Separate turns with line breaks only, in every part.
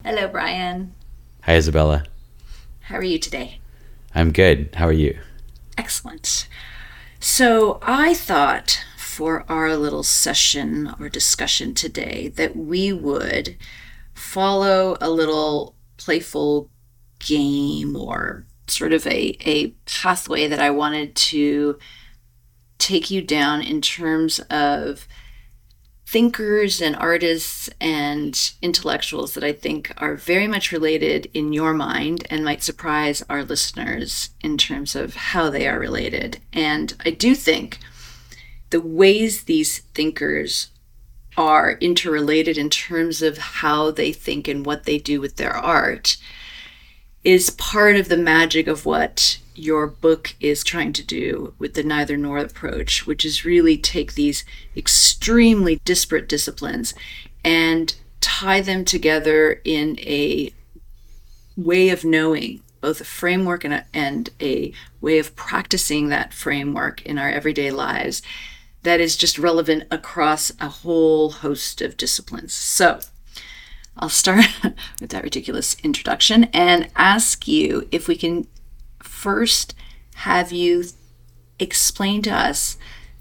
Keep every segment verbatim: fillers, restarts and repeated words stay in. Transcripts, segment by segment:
Hello, Brian.
Hi, Isabella.
How are you today?
I'm good. How are you?
Excellent. So, I thought for our little session or discussion today that we would follow a little playful game or sort of a, a pathway that I wanted to take you down in terms of thinkers and artists and intellectuals that I think are very much related in your mind and might surprise our listeners in terms of how they are related. And I do think the ways these thinkers are interrelated in terms of how they think and what they do with their art is part of the magic of what your book is trying to do with the neither nor approach, which is really take these extremely disparate disciplines and tie them together in a way of knowing, both a framework and a, and a way of practicing that framework in our everyday lives that is just relevant across a whole host of disciplines. So I'll start with that ridiculous introduction and ask you if we can first have you explain to us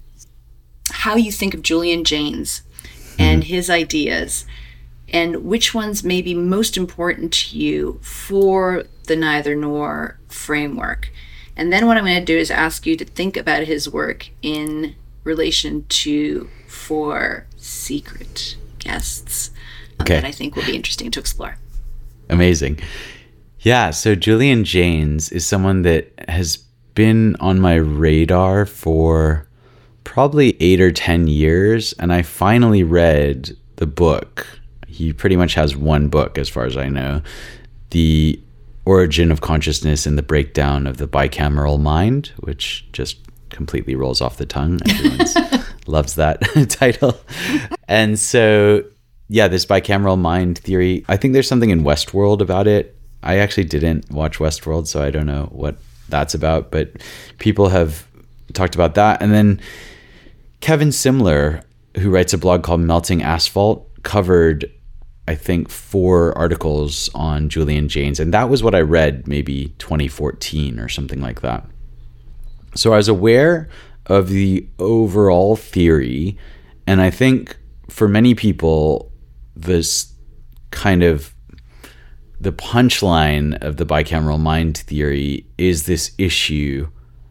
how you think of Julian Jaynes and mm-hmm. his ideas, and which ones may be most important to you for the neither nor framework. And then what I'm going to do is ask you to think about his work in relation to four secret guests okay. that I think will be interesting to explore.
Amazing. Yeah, so Julian Jaynes is someone that has been on my radar for probably eight or ten years, and I finally read the book. He pretty much has one book, as far as I know, The Origin of Consciousness and the Breakdown of the Bicameral Mind, which just completely rolls off the tongue. Everyone loves that title. And so, yeah, this bicameral mind theory, I think there's something in Westworld about it. I actually didn't watch Westworld, so I don't know what that's about, but people have talked about that. And then Kevin Simler, who writes a blog called Melting Asphalt, covered, I think, four articles on Julian Jaynes. And that was what I read maybe twenty fourteen or something like that. So I was aware of the overall theory. And I think for many people, this kind of the punchline of the bicameral mind theory is this issue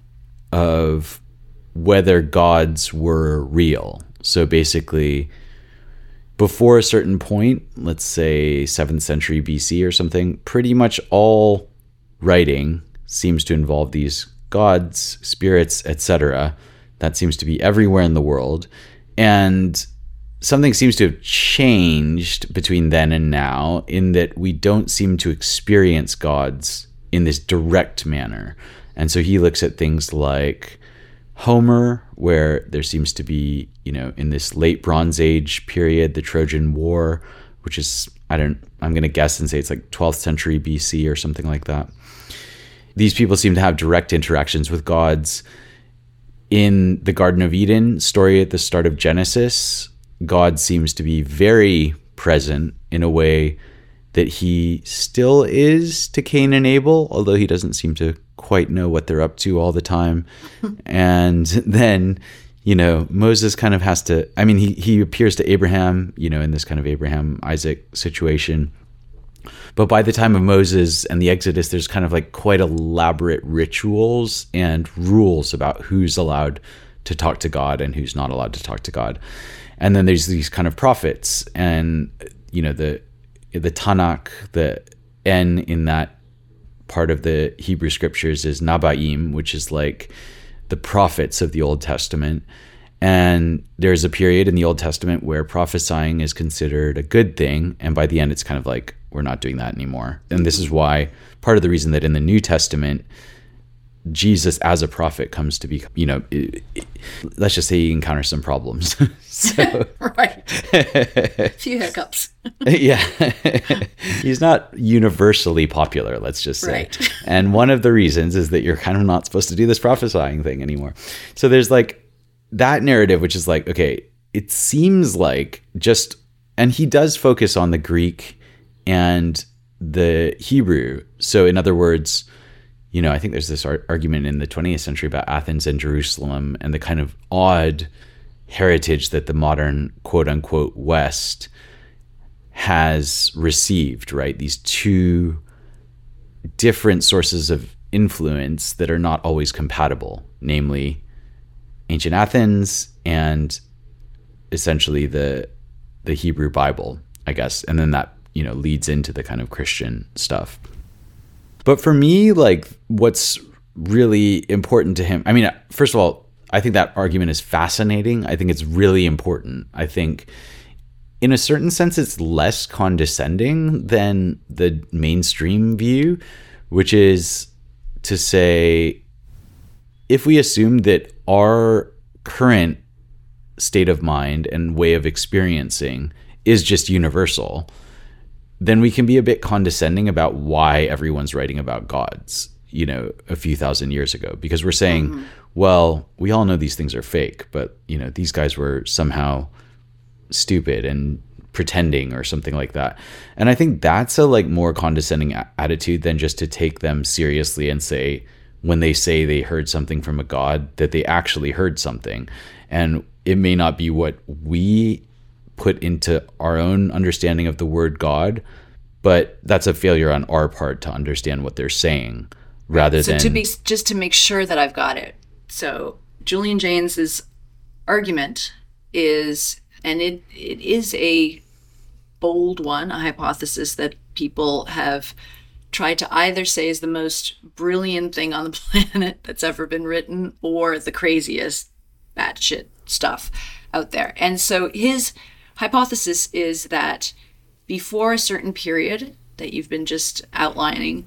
of whether gods were real. So basically, before a certain point, let's say seventh century B C or something, pretty much all writing seems to involve these gods, spirits, et cetera. That seems to be everywhere in the world. And something seems to have changed between then and now in that we don't seem to experience gods in this direct manner. And so he looks at things like Homer, where there seems to be, you know, in this late Bronze Age period, the Trojan War, which is, I don't, I'm going to guess and say it's like twelfth century B C or something like that. These people seem to have direct interactions with gods. In the Garden of Eden story at the start of Genesis, God seems to be very present in a way that he still is to Cain and Abel, although he doesn't seem to quite know what they're up to all the time. And then, you know, Moses kind of has to, I mean, he, he appears to Abraham, you know, in this kind of Abraham, Isaac situation. But by the time of Moses and the Exodus, there's kind of like quite elaborate rituals and rules about who's allowed to talk to God and who's not allowed to talk to God. And then there's these kind of prophets, and, you know, the the Tanakh, the N in that part of the Hebrew scriptures is Nabaim, which is like the prophets of the Old Testament. And there's a period in the Old Testament where prophesying is considered a good thing. And by the end, it's kind of like, we're not doing that anymore. And this is why part of the reason that in the New Testament, Jesus as a prophet comes to be, you know, it, it, let's just say he encounters some problems. So,
right. A few hiccups.
Yeah. He's not universally popular, let's just say.
Right.
And one of the reasons is that you're kind of not supposed to do this prophesying thing anymore. So there's like that narrative, which is like, okay, it seems like just, and he does focus on the Greek and the Hebrew. So in other words, you know, I think there's this ar- argument in the twentieth century about Athens and Jerusalem and the kind of odd heritage that the modern quote unquote West has received, right? These two different sources of influence that are not always compatible, namely ancient Athens and essentially the the Hebrew Bible, I guess. And then that, you know, leads into the kind of Christian stuff. But for me, like, what's really important to him, I mean, first of all, I think that argument is fascinating. I think it's really important. I think in a certain sense, it's less condescending than the mainstream view, which is to say, if we assume that our current state of mind and way of experiencing is just universal, then we can be a bit condescending about why everyone's writing about gods, you know, a few thousand years ago, because we're saying, mm-hmm. well, we all know these things are fake, but, you know, these guys were somehow stupid and pretending or something like that. And I think that's a like more condescending a- attitude than just to take them seriously and say, when they say they heard something from a god, that they actually heard something. And it may not be what we put into our own understanding of the word God, but that's a failure on our part to understand what they're saying rather
so
than...
to be, just to make sure that I've got it. So Julian Jaynes's argument is, and it it is a bold one, a hypothesis that people have tried to either say is the most brilliant thing on the planet that's ever been written or the craziest batshit stuff out there. And so his hypothesis is that before a certain period that you've been just outlining,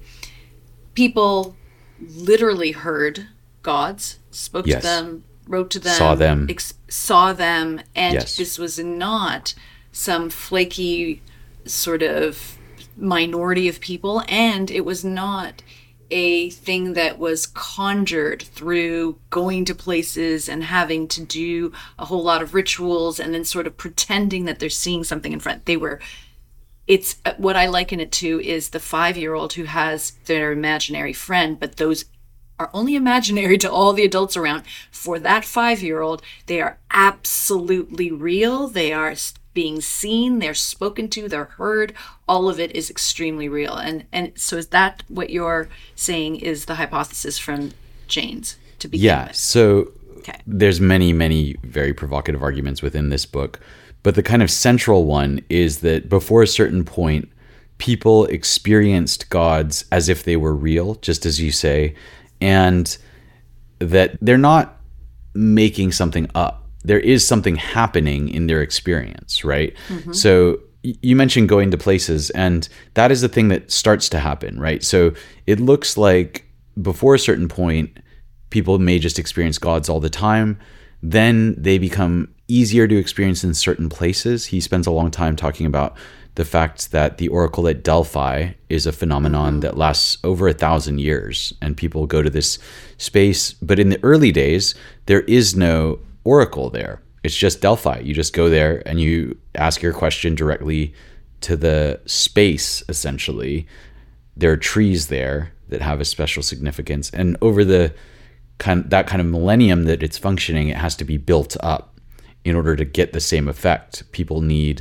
people literally heard gods, spoke
yes.
to them, wrote to them,
saw them,
ex- saw them, and
yes.
this was not some flaky sort of minority of people, and it was not a thing that was conjured through going to places and having to do a whole lot of rituals and then sort of pretending that they're seeing something in front. They were, it's what I liken it to is the five-year-old who has their imaginary friend, but those are only imaginary to all the adults around. For that five-year-old, they are absolutely real. They are being seen, they're spoken to, they're heard. All of it is extremely real. And and so is that what you're saying is the hypothesis from Jaynes to begin
yeah,
with?
So
okay.
There's many, many very provocative arguments within this book. But the kind of central one is that before a certain point, people experienced gods as if they were real, just as you say, and that they're not making something up. There is something happening in their experience, right? Mm-hmm. So you mentioned going to places, and that is the thing that starts to happen, right? So it looks like before a certain point, people may just experience gods all the time. Then they become easier to experience in certain places. He spends a long time talking about the fact that the oracle at Delphi is a phenomenon mm-hmm. that lasts over a thousand years, and people go to this space. But in the early days, there is no oracle there. It's just Delphi. You just go there and you ask your question directly to the space, essentially. There are trees there that have a special significance. And over the kind that kind of millennium that it's functioning, it has to be built up in order to get the same effect. People need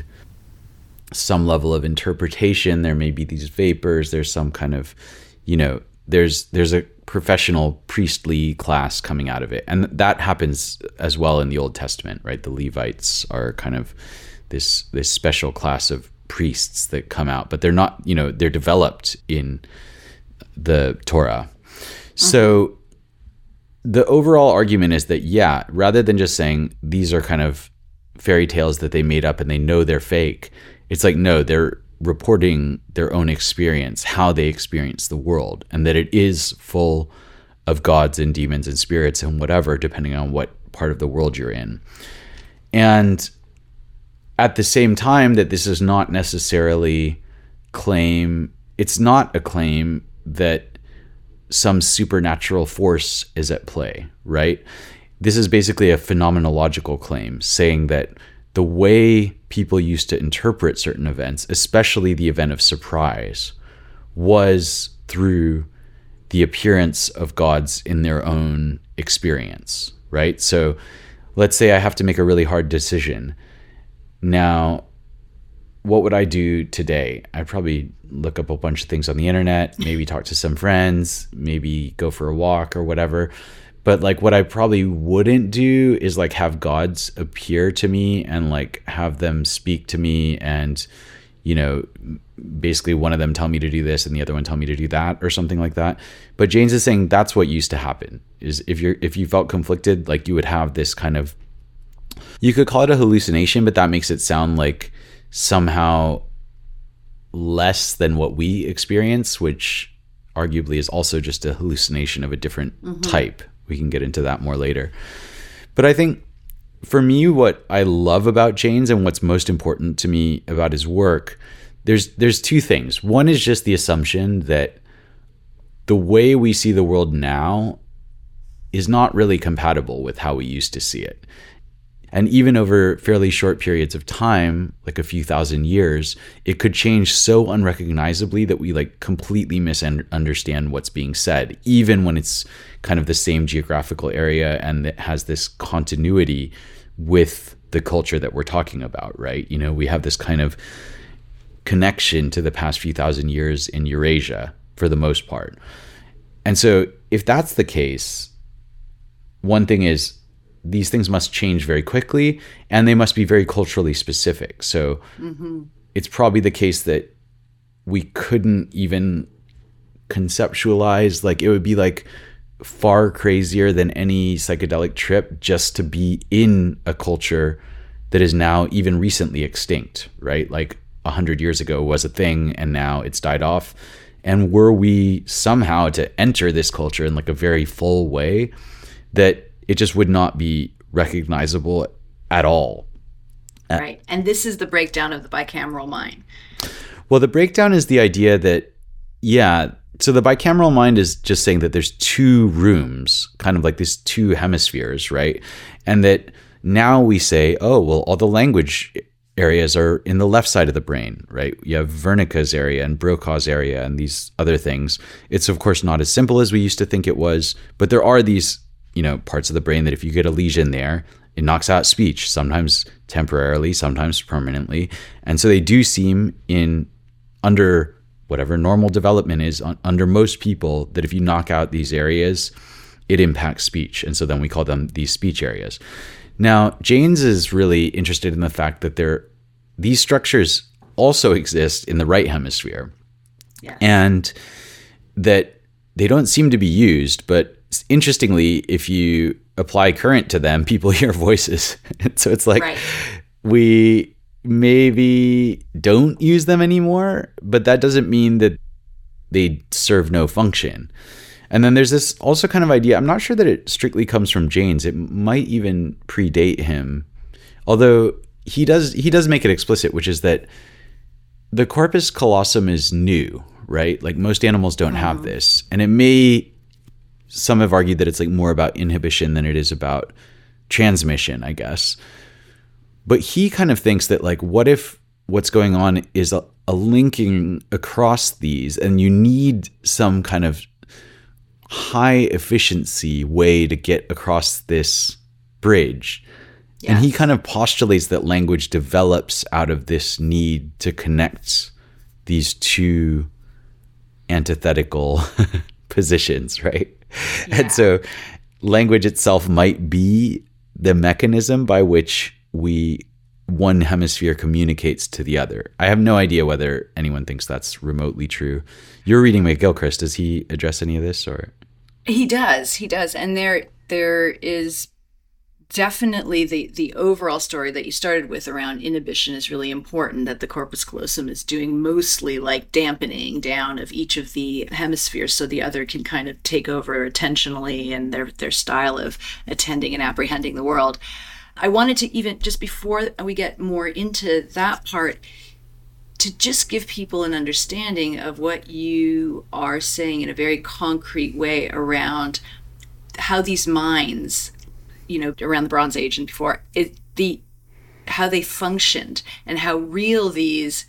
some level of interpretation. There may be these vapors. There's some kind of, you know, there's there's a professional priestly class coming out of it. And that happens as well in the Old Testament, right? The Levites are kind of this this special class of priests that come out, but they're not, you know, they're developed in the Torah. Mm-hmm. So the overall argument is that, yeah, rather than just saying these are kind of fairy tales that they made up and they know they're fake, it's like, no, they're reporting their own experience, how they experience the world, and that it is full of gods and demons and spirits and whatever, depending on what part of the world you're in. And at the same time, that this is not necessarily claim, it's not a claim that some supernatural force is at play, right? This is basically a phenomenological claim saying that the way people used to interpret certain events, especially the event of surprise, was through the appearance of gods in their own experience, right? So let's say I have to make a really hard decision. Now, what would I do today? I'd probably look up a bunch of things on the internet, maybe talk to some friends, maybe go for a walk or whatever. But like what I probably wouldn't do is like have gods appear to me and like have them speak to me and, you know, basically one of them tell me to do this and the other one tell me to do that or something like that. But Jaynes is saying that's what used to happen, is if you're if you felt conflicted, like you would have this kind of, you could call it a hallucination, but that makes it sound like somehow less than what we experience, which arguably is also just a hallucination of a different mm-hmm. type. We can get into that more later. But I think for me, what I love about Jaynes and what's most important to me about his work, there's there's two things. One is just the assumption that the way we see the world now is not really compatible with how we used to see it. And even over fairly short periods of time, like a few thousand years, it could change so unrecognizably that we like completely misunderstand what's being said, even when it's kind of the same geographical area and it has this continuity with the culture that we're talking about, right? You know, we have this kind of connection to the past few thousand years in Eurasia for the most part. And so if that's the case, one thing is, these things must change very quickly and they must be very culturally specific. So mm-hmm. it's probably the case that we couldn't even conceptualize, like it would be like far crazier than any psychedelic trip just to be in a culture that is now even recently extinct, right? Like a hundred years ago was a thing and now it's died off. And were we somehow to enter this culture in like a very full way, that it just would not be recognizable at all.
Right. And this is the breakdown of the bicameral mind.
Well, the breakdown is the idea that, yeah, so the bicameral mind is just saying that there's two rooms, kind of like these two hemispheres, right? And that now we say, oh, well, all the language areas are in the left side of the brain, right? You have Wernicke's area and Brokaw's area and these other things. It's, of course, not as simple as we used to think it was, but there are these, you know, parts of the brain that if you get a lesion there, it knocks out speech, sometimes temporarily, sometimes permanently. And so they do seem in under whatever normal development is on, under most people, that if you knock out these areas, it impacts speech. And so then we call them these speech areas. Now, Jaynes is really interested in the fact that there, these structures also exist in the right hemisphere.
Yes.
And that they don't seem to be used, but interestingly, if you apply current to them, people hear voices. So it's like right. we maybe don't use them anymore, but that doesn't mean that they serve no function. And then there's this also kind of idea, I'm not sure that it strictly comes from Jaynes. It might even predate him. Although he does he does make it explicit, which is that the corpus callosum is new, right? Like most animals don't mm-hmm. have this. And it may, some have argued that it's like more about inhibition than it is about transmission, I guess. But he kind of thinks that like, what if what's going on is a, a linking across these and you need some kind of high efficiency way to get across this bridge. Yes. And he kind of postulates that language develops out of this need to connect these two antithetical positions, right? Yeah. And so language itself might be the mechanism by which we one hemisphere communicates to the other. I have no idea whether anyone thinks that's remotely true. You're reading McGilchrist. Does he address any of this, or?
He does. He does. And there there is definitely the, the overall story that you started with around inhibition is really important, that the corpus callosum is doing mostly like dampening down of each of the hemispheres so the other can kind of take over attentionally and their their style of attending and apprehending the world. I wanted to, even just before we get more into that part, to just give people an understanding of what you are saying in a very concrete way around how these minds, you know, around the Bronze Age and before, it, the how they functioned and how real these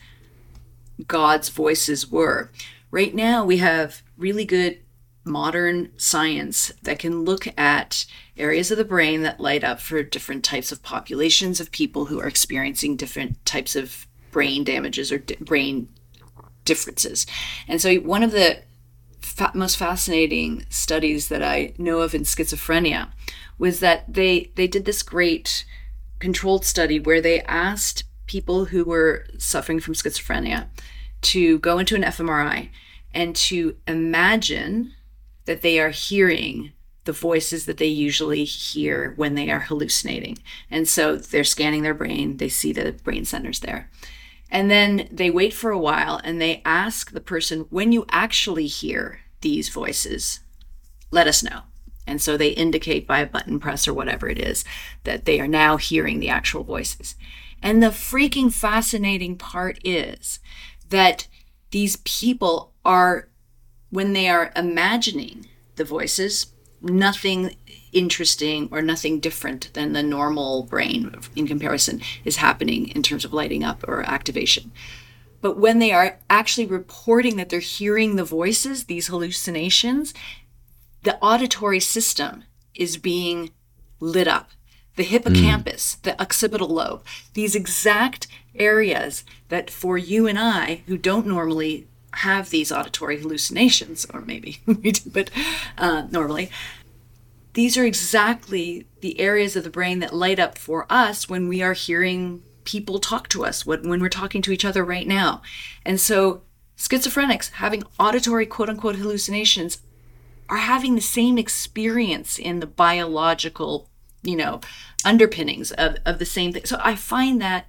God's voices were. Right now, we have really good modern science that can look at areas of the brain that light up for different types of populations of people who are experiencing different types of brain damages or di- brain differences. And so one of the fa- most fascinating studies that I know of in schizophrenia was that they they did this great controlled study where they asked people who were suffering from schizophrenia to go into an f M R I and to imagine that they are hearing the voices that they usually hear when they are hallucinating. And so they're scanning their brain, they see the brain centers there. And then they wait for a while and they ask the person, when you actually hear these voices, let us know. And so they indicate by a button press or whatever it is that they are now hearing the actual voices. And the freaking fascinating part is that these people are, when they are imagining the voices, nothing interesting or nothing different than the normal brain in comparison is happening in terms of lighting up or activation. But when they are actually reporting that they're hearing the voices, these hallucinations, the auditory system is being lit up. The hippocampus, mm. the occipital lobe, these exact areas that for you and I, who don't normally have these auditory hallucinations, or maybe we do, but uh, normally, these are exactly the areas of the brain that light up for us when we are hearing people talk to us, when, when we're talking to each other right now. And so schizophrenics having auditory quote unquote hallucinations are having the same experience in the biological, you know, underpinnings of, of the same thing. So I find that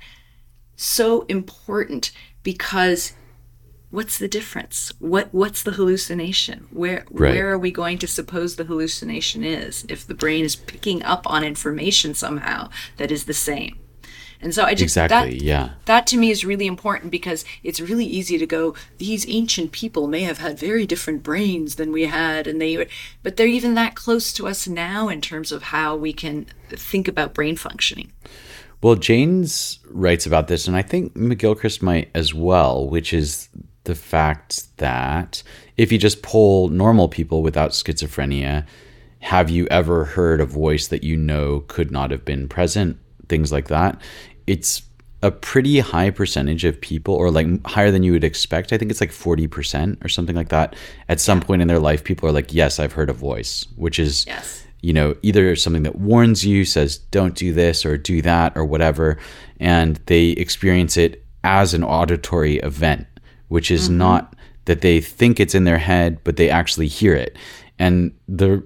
so important because what's the difference? What what's the hallucination? Where right. where are we going to suppose the hallucination is if the brain is picking up on information somehow that is the same? And so I just
exactly
that,
yeah
that to me is really important because it's really easy to go, these ancient people may have had very different brains than we had, and they but they're even that close to us now in terms of how we can think about brain functioning.
Well, Janes writes about this, and I think McGilchrist might as well, which is the fact that if you just poll normal people without schizophrenia, have you ever heard a voice that you know could not have been present? Things like that. It's a pretty high percentage of people, or like higher than you would expect. I think it's like forty percent or something like that. At some point in their life, people are like, yes, I've heard a voice, which is,
yes.
you know, either something that warns you, says, don't do this or do that or whatever. And they experience it as an auditory event, which is mm-hmm. not that they think it's in their head, but they actually hear it. And the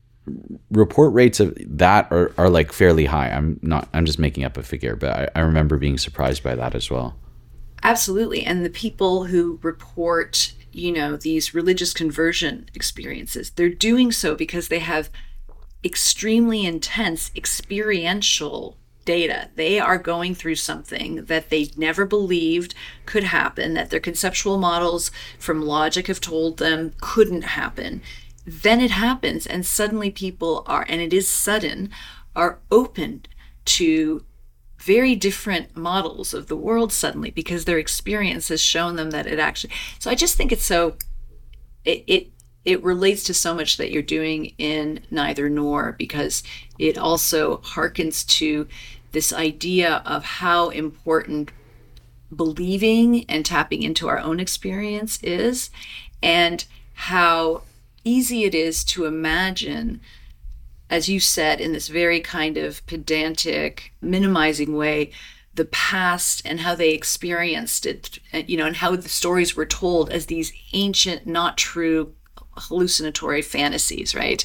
report rates of that are, are like fairly high. I'm not, I'm just making up a figure, but I, I remember being surprised by that as well.
Absolutely. And the people who report, you know, these religious conversion experiences, they're doing so because they have extremely intense experiential data. They are going through something that they never believed could happen, that their conceptual models from logic have told them couldn't happen. Then it happens, and suddenly people are, and it is sudden, are open to very different models of the world suddenly because their experience has shown them that it actually. So I just think it's so, it it, it relates to so much that you're doing in Neither Nor, because it also harkens to this idea of how important believing and tapping into our own experience is, and how easy it is to imagine, as you said, in this very kind of pedantic, minimizing way, the past and how they experienced it, you know, and how the stories were told as these ancient, not true, hallucinatory fantasies, right?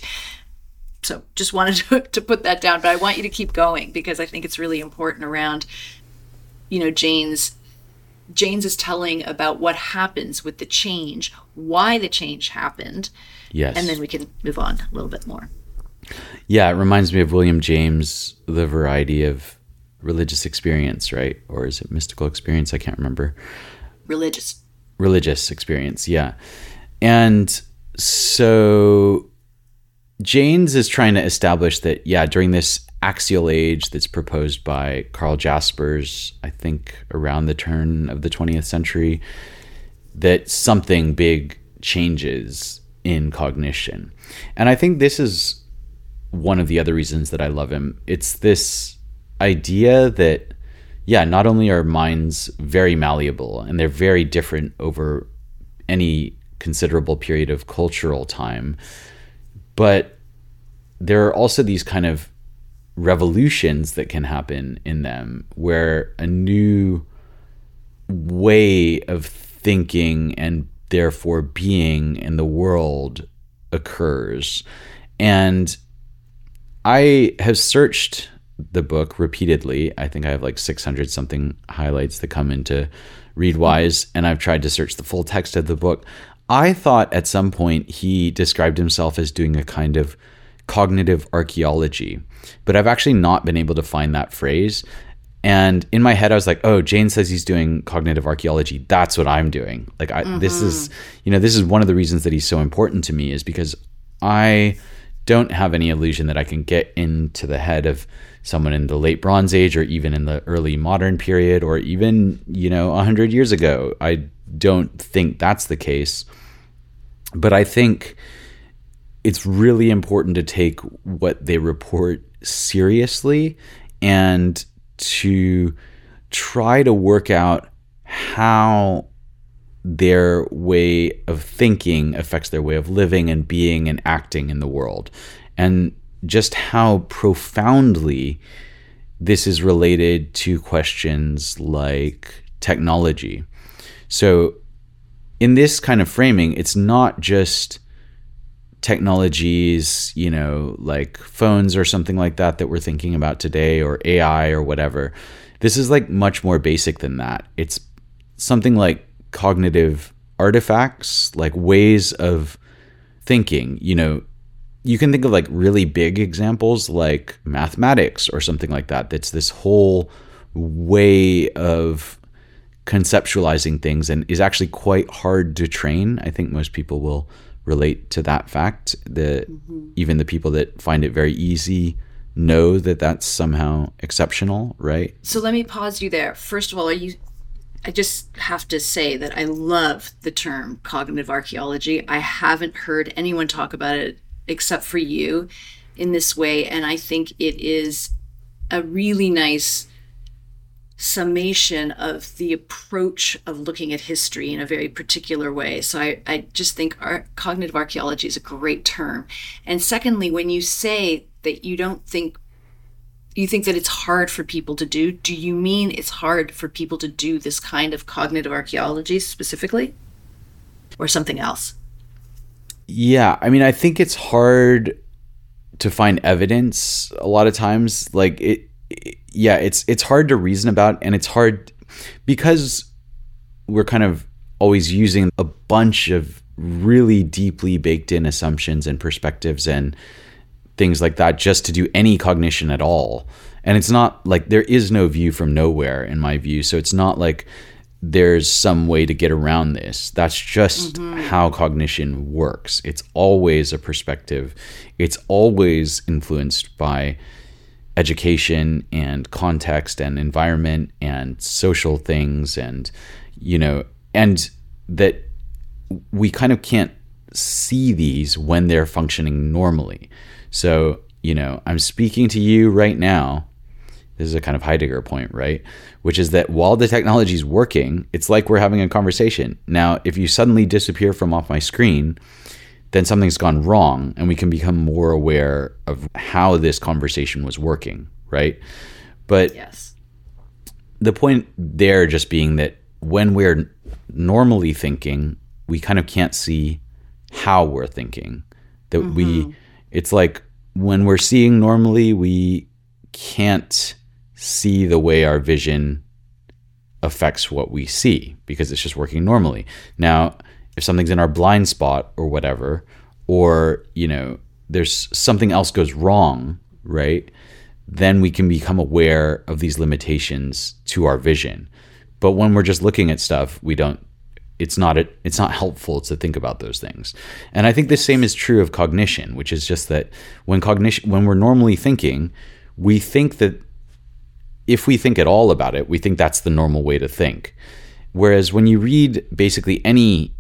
So just wanted to, to put that down, but I want you to keep going because I think it's really important around, you know, Jane's Janes is telling about what happens with the change, why the change happened.
Yes.
And then we can move on a little bit more.
Yeah, it reminds me of William James, The Variety of Religious Experience, right? Or is it mystical experience? I can't remember.
Religious.
Religious experience, yeah. And so Jaynes is trying to establish that, yeah, during this axial age that's proposed by Karl Jaspers, I think around the turn of the twentieth century, that something big changes in cognition. And I think this is one of the other reasons that I love him. It's this idea that, yeah, not only are minds very malleable and they're very different over any considerable period of cultural time, but there are also these kind of revolutions that can happen in them where a new way of thinking and therefore being in the world occurs. And I have searched the book repeatedly. I think I have like six hundred something highlights that come into Readwise, and I've tried to search the full text of the book. I thought at some point he described himself as doing a kind of cognitive archaeology, but I've actually not been able to find that phrase. And in my head, I was like, oh, Jaynes says he's doing cognitive archaeology. That's what I'm doing. Like, I, mm-hmm. this is, you know, this is one of the reasons that he's so important to me, is because I don't have any illusion that I can get into the head of someone in the late Bronze Age or even in the early modern period or even, you know, a hundred years ago. I don't think that's the case. But I think it's really important to take what they report seriously and to try to work out how their way of thinking affects their way of living and being and acting in the world, and just how profoundly this is related to questions like technology. So in this kind of framing, it's not just technologies, you know, like phones or something like that that we're thinking about today, or A I or whatever. This is like much more basic than that. It's something like cognitive artifacts, like ways of thinking. You know, you can think of like really big examples like mathematics or something like that. That's this whole way of conceptualizing things and is actually quite hard to train. I think most people will relate to that fact. The mm-hmm. even the people that find it very easy know that that's somehow exceptional, right?
So let me pause you there. First of all, are you I just have to say that I love the term cognitive archaeology. I haven't heard anyone talk about it except for you in this way, and I think it is a really nice summation of the approach of looking at history in a very particular way. So I, I just think our cognitive archaeology is a great term. And secondly, when you say that you don't think, you think that it's hard for people to do, do you mean it's hard for people to do this kind of cognitive archaeology specifically, or something else?
Yeah, I mean, I think it's hard to find evidence a lot of times. Like it, it yeah, it's it's hard to reason about, and it's hard because we're kind of always using a bunch of really deeply baked in assumptions and perspectives and things like that just to do any cognition at all. And it's not like there is no view from nowhere in my view. So it's not like there's some way to get around this. That's just mm-hmm. how cognition works. It's always a perspective. It's always influenced by education and context and environment and social things, and, you know, and that we kind of can't see these when they're functioning normally. So, you know, I'm speaking to you right now. This is a kind of Heidegger point, right? Which is that while the technology is working, it's like we're having a conversation. Now, if you suddenly disappear from off my screen, then something's gone wrong, and we can become more aware of how this conversation was working, right? But
yes.
The point there just being that when we're normally thinking, we kind of can't see how we're thinking. That mm-hmm. we, it's like when we're seeing normally, we can't see the way our vision affects what we see because it's just working normally. Now, if something's in our blind spot or whatever, or, you know, there's something else goes wrong, right? Then we can become aware of these limitations to our vision. But when we're just looking at stuff, we don't it's not a, it's not helpful to think about those things. And I think the same is true of cognition, which is just that when cognition when we're normally thinking, we think that if we think at all about it, we think that's the normal way to think. Whereas when you read basically any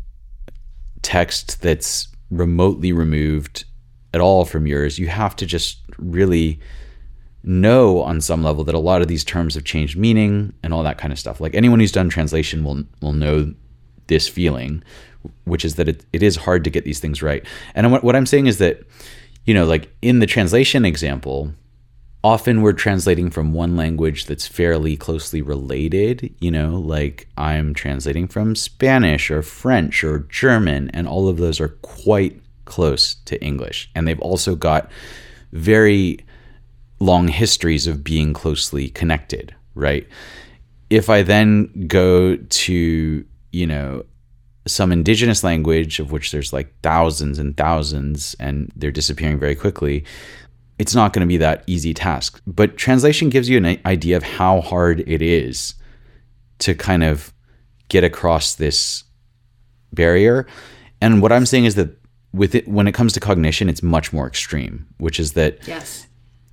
text that's remotely removed at all from yours, you have to just really know on some level that a lot of these terms have changed meaning and all that kind of stuff. Like anyone who's done translation will will know this feeling, which is that it, it is hard to get these things right. And what, what I'm saying is that, you know, like in the translation example, often we're translating from one language that's fairly closely related, you know, like I'm translating from Spanish or French or German, and all of those are quite close to English. And they've also got very long histories of being closely connected, right? If I then go to, you know, some indigenous language of which there's like thousands and thousands and they're disappearing very quickly, it's not going to be that easy task. But translation gives you an idea of how hard it is to kind of get across this barrier. And what I'm saying is that with it, when it comes to cognition, it's much more extreme, which is that
yes.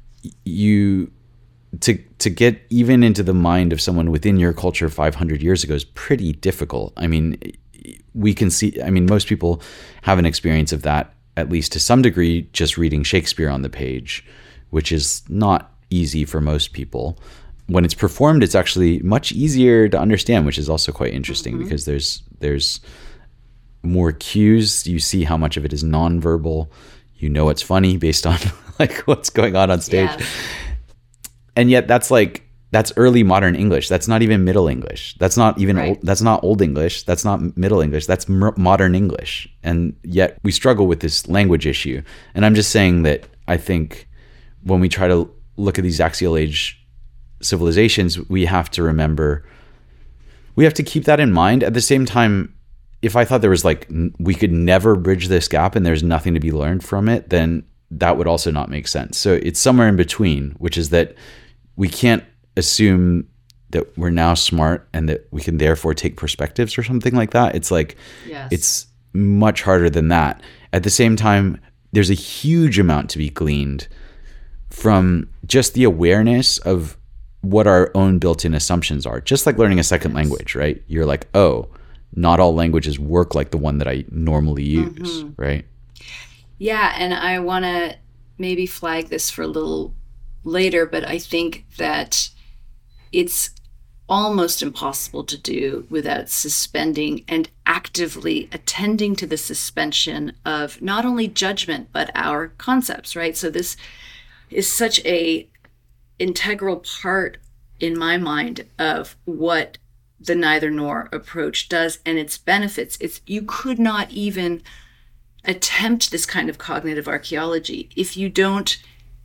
you to to get even into the mind of someone within your culture five hundred years ago is pretty difficult. I mean, we can see, I mean, most people have an experience of that, at least to some degree, just reading Shakespeare on the page, which is not easy for most people. When it's performed, it's actually much easier to understand, which is also quite interesting mm-hmm. because there's there's more cues. You see how much of it is nonverbal. You know it's funny based on like what's going on on stage. Yes. And yet that's like, that's early modern English. That's not even Middle English. That's not even, right. old, that's not Old English. That's not Middle English. That's m- modern English. And yet we struggle with this language issue. And I'm just saying that I think when we try to look at these axial age civilizations, we have to remember, we have to keep that in mind. At the same time, if I thought there was like, we could never bridge this gap and there's nothing to be learned from it, then that would also not make sense. So it's somewhere in between, which is that we can't assume that we're now smart and that we can therefore take perspectives or something like that. It's like,
yes.
It's much harder than that. At the same time, there's a huge amount to be gleaned from just the awareness of what our own built-in assumptions are. Just like learning a second yes. language, right? You're like, oh, not all languages work like the one that I normally use, mm-hmm. right?
Yeah, and I want to maybe flag this for a little later, but I think that it's almost impossible to do without suspending and actively attending to the suspension of not only judgment, but our concepts, right? So this is such a integral part in my mind of what the neither nor approach does and its benefits. It's, you could not even attempt this kind of cognitive archaeology if you don't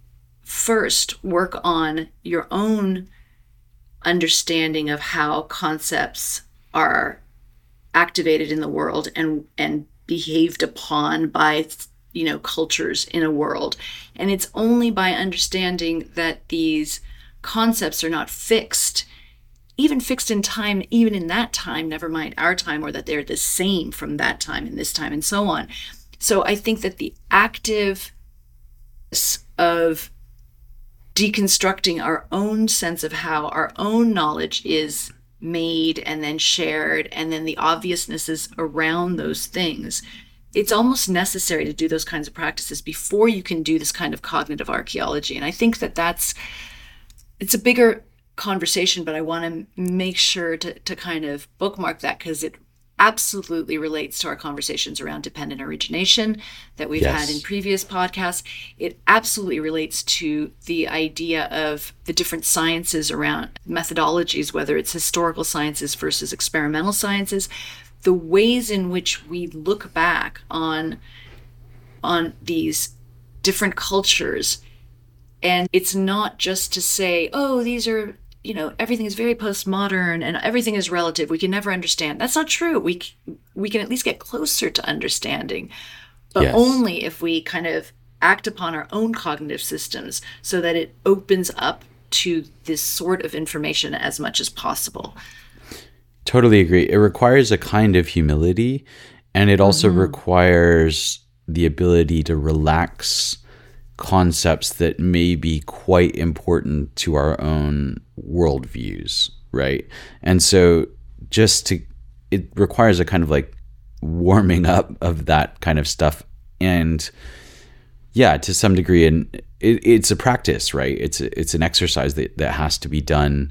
first work on your own understanding of how concepts are activated in the world and and behaved upon by, you know, cultures in a world. And it's only by understanding that these concepts are not fixed, even fixed in time, even in that time, never mind our time, or that they're the same from that time and this time and so on. So I think that the active of deconstructing our own sense of how our own knowledge is made and then shared, and then the obviousnesses around those things, it's almost necessary to do those kinds of practices before you can do this kind of cognitive archaeology. And I think that that's, it's a bigger conversation, but I want to make sure to, to kind of bookmark that because it absolutely relates to our conversations around dependent origination that we've yes. had in previous podcasts. It absolutely relates to the idea of the different sciences around methodologies, whether it's historical sciences versus experimental sciences, the ways in which we look back on, on these different cultures. And it's not just to say, oh, these are, you know, everything is very postmodern and everything is relative. We can never understand. That's not true. We we can at least get closer to understanding, but yes. only if we kind of act upon our own cognitive systems so that it opens up to this sort of information as much as possible.
Totally agree. It requires a kind of humility, and it also mm-hmm. requires the ability to relax concepts that may be quite important to our own worldviews, right? And so just to, it requires a kind of like warming up of that kind of stuff. And yeah, to some degree, and it, it's a practice, right? It's a, it's an exercise that, that has to be done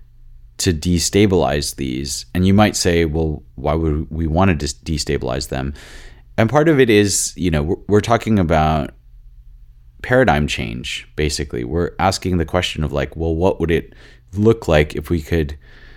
to destabilize these. And you might say, well, why would we want to destabilize them? And part of it is, you know, we're, we're talking about paradigm change, basically. We're asking the question of like, well, what would it look like if we could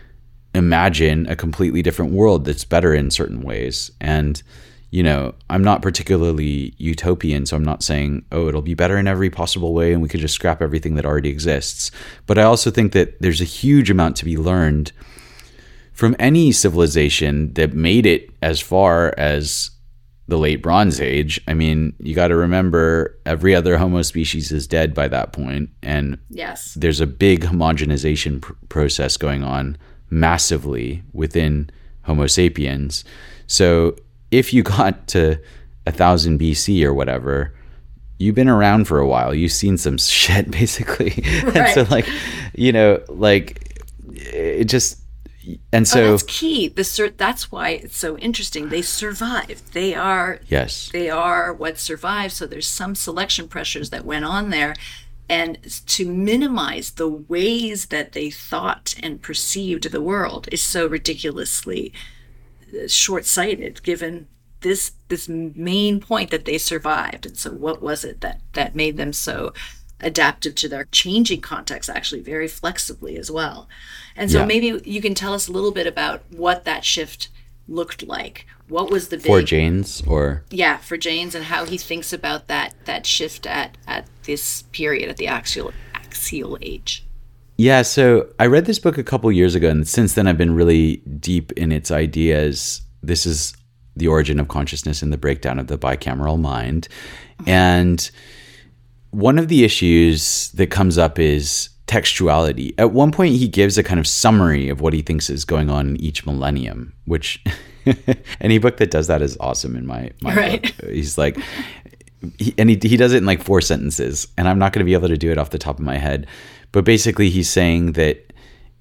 imagine a completely different world that's better in certain ways? And, you know, I'm not particularly utopian, so I'm not saying, oh, it'll be better in every possible way and we could just scrap everything that already exists. But I also think that there's a huge amount to be learned from any civilization that made it as far as the late Bronze Age. I mean, you got to remember every other Homo species is dead by that point, and
yes,
there's a big homogenization pr- process going on massively within Homo sapiens. So if you got to a thousand B C or whatever, you've been around for a while. You've seen some shit, basically. Right. And so, like, you know, like it just. And so
oh, that's key. The sur- that's why it's so interesting. They survived. They are
yes.
They are what survived. So there's some selection pressures that went on there, and to minimize the ways that they thought and perceived the world is so ridiculously short-sighted, given this this main point that they survived. And so, what was it that that made them so adaptive to their changing context, actually very flexibly as well? And so yeah. maybe you can tell us a little bit about what that shift looked like. What was the big...
For Jaynes, or...
Yeah, for Jaynes, and how he thinks about that that shift at, at this period, at the axial axial age.
Yeah, so I read this book a couple years ago, and since then I've been really deep in its ideas. This is The Origin of Consciousness and the Breakdown of the Bicameral Mind. Mm-hmm. And one of the issues that comes up is textuality. At one point, he gives a kind of summary of what he thinks is going on in each millennium, which any book that does that is awesome in my, my
right.
book. He's like, he, and he, he does it in like four sentences, and I'm not going to be able to do it off the top of my head. But basically, he's saying that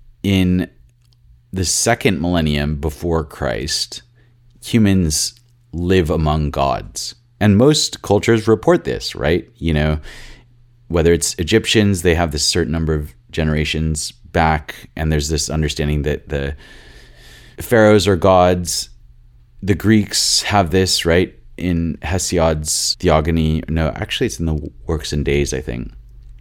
in the second millennium before Christ, humans live among gods. And most cultures report this, right? You know, whether it's Egyptians, they have this certain number of generations back, and there's this understanding that the pharaohs are gods. The Greeks have this, right? In Hesiod's Theogony. No, actually, it's in the Works and Days, I think.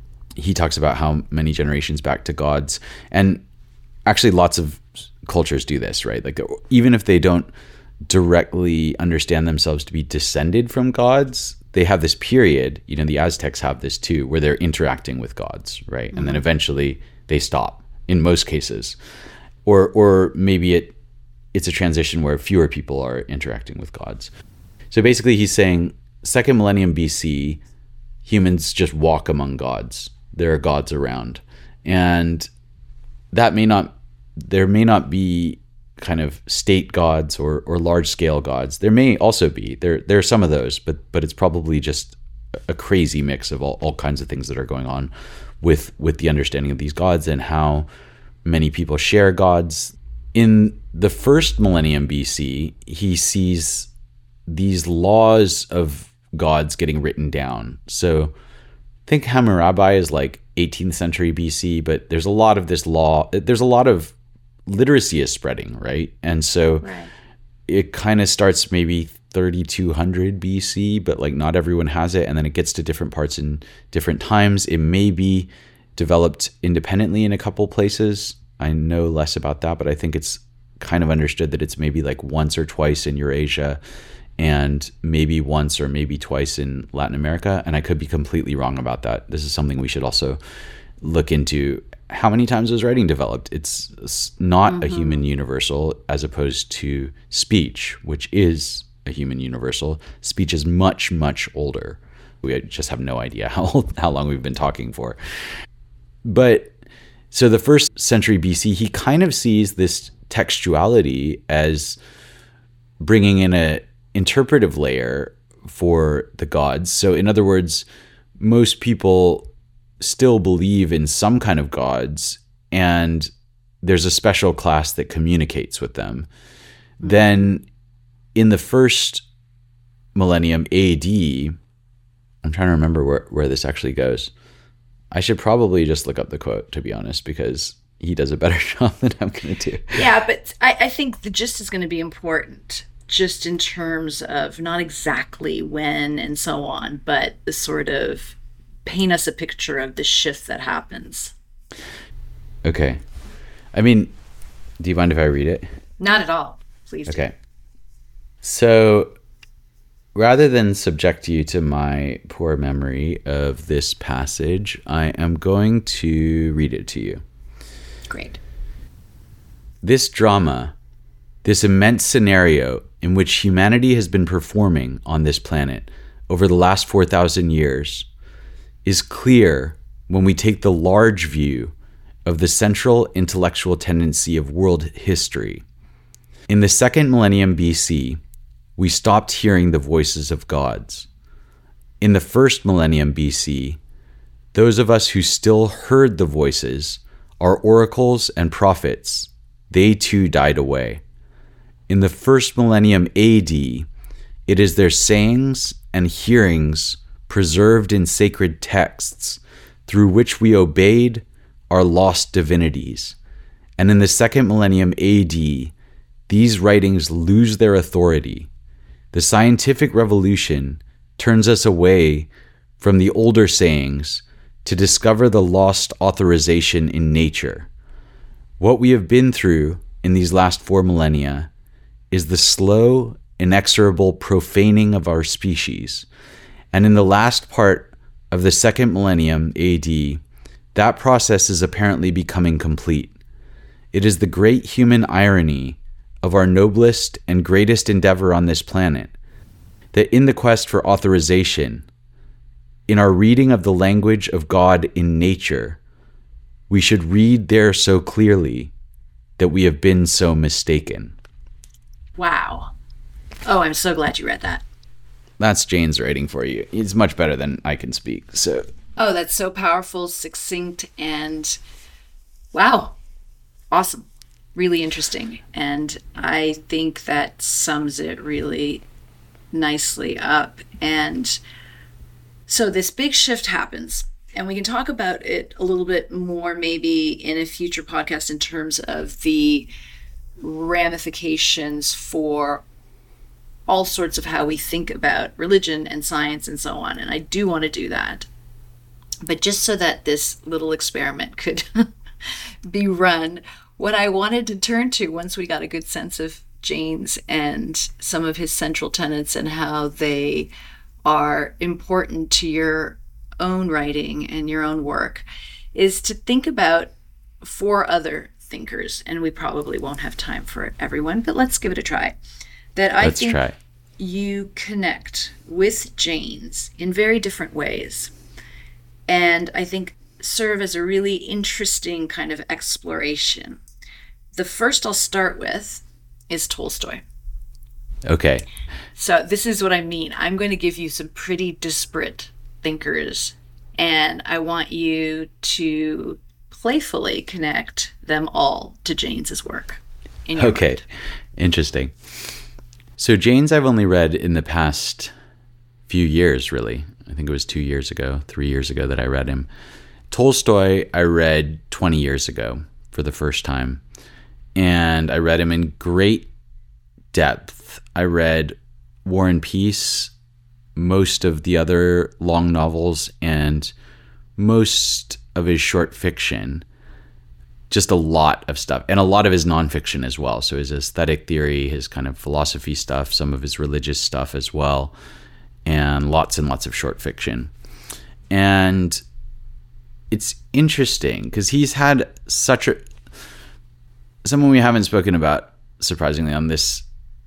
He talks about how many generations back to gods. And actually, lots of cultures do this, right? Like, even if they don't directly understand themselves to be descended from gods, they have this period, you know, the Aztecs have this too, where they're interacting with gods, right? Mm-hmm. And then eventually they stop in most cases. Or or maybe it it's a transition where fewer people are interacting with gods. So basically he's saying second millennium B C, humans just walk among gods. There are gods around. And that may not, there may not be kind of state gods or or large scale gods. There may also be. There there are some of those, but but it's probably just a crazy mix of all, all kinds of things that are going on with with the understanding of these gods and how many people share gods. In the first millennium B C, he sees these laws of gods getting written down. So think Hammurabi is like eighteenth century B C, but there's a lot of this law. There's a lot of literacy is spreading, right? And so
right.
it kind of starts maybe thirty-two hundred B C, but like not everyone has it. And then it gets to different parts in different times. It may be developed independently in a couple places. I know less about that, but I think it's kind of understood that it's maybe like once or twice in Eurasia and maybe once or maybe twice in Latin America. And I could be completely wrong about that. This is something we should also look into. How many times was writing developed? It's not mm-hmm. a human universal as opposed to speech, which is a human universal. Speech is much, much older. We just have no idea how old, how long we've been talking for. But so the first century B C, he kind of sees this textuality as bringing in a interpretive layer for the gods. So in other words, most people still believe in some kind of gods, and there's a special class that communicates with them. Mm-hmm. Then in the first millennium A D, I'm trying to remember where, where this actually goes. I should probably just look up the quote, to be honest, because he does a better job than I'm going to do.
Yeah, but I, I think the gist is going to be important, just in terms of not exactly when and so on, but the sort of paint us a picture of the shift that happens.
Okay. I mean, do you mind if I read it?
Not at all. Please do.
Okay. So rather than subject you to my poor memory of this passage, I am going to read it to you.
Great.
This drama, this immense scenario in which humanity has been performing on this planet over the last four thousand years, is clear when we take the large view of the central intellectual tendency of world history. In the second millennium B C, we stopped hearing the voices of gods. In the first millennium B C, those of us who still heard the voices, our oracles and prophets, they too died away. In the first millennium A D, it is their sayings and hearings preserved in sacred texts through which we obeyed our lost divinities. And in the second millennium A D, these writings lose their authority. The scientific revolution turns us away from the older sayings to discover the lost authorization in nature. What we have been through in these last four millennia is the slow, inexorable profaning of our species. And in the last part of the second millennium A D, that process is apparently becoming complete. It is the great human irony of our noblest and greatest endeavor on this planet, that in the quest for authorization, in our reading of the language of God in nature, we should read there so clearly that we have been so mistaken.
Wow. Oh, I'm so glad you read that.
That's Jane's writing for you. It's much better than I can speak. So.
Oh, that's so powerful, succinct, and wow. Awesome. Really interesting. And I think that sums it really nicely up. And so this big shift happens, and we can talk about it a little bit more maybe in a future podcast in terms of the ramifications for all sorts of how we think about religion and science and so on. And I do want to do that. But just so that this little experiment could be run, what I wanted to turn to once we got a good sense of James and some of his central tenets and how they are important to your own writing and your own work is to think about four other thinkers. And we probably won't have time for everyone, but let's give it a try. That I
let's
think
try.
You connect with James in very different ways. And I think serve as a really interesting kind of exploration. The first I'll start with is Tolstoy.
Okay.
So this is what I mean. I'm going to give you some pretty disparate thinkers, and I want you to playfully connect them all to Janes's work. In your
okay.
mind.
Interesting. So Janes I've only read in the past few years, really. I think it was two years ago, three years ago that I read him. Tolstoy I read twenty years ago for the first time. And I read him in great depth. I read War and Peace, most of the other long novels, and most of his short fiction. Just a lot of stuff. And a lot of his nonfiction as well. So his aesthetic theory, his kind of philosophy stuff, some of his religious stuff as well. And lots and lots of short fiction. And it's interesting because he's had such a... Someone we haven't spoken about, surprisingly, on this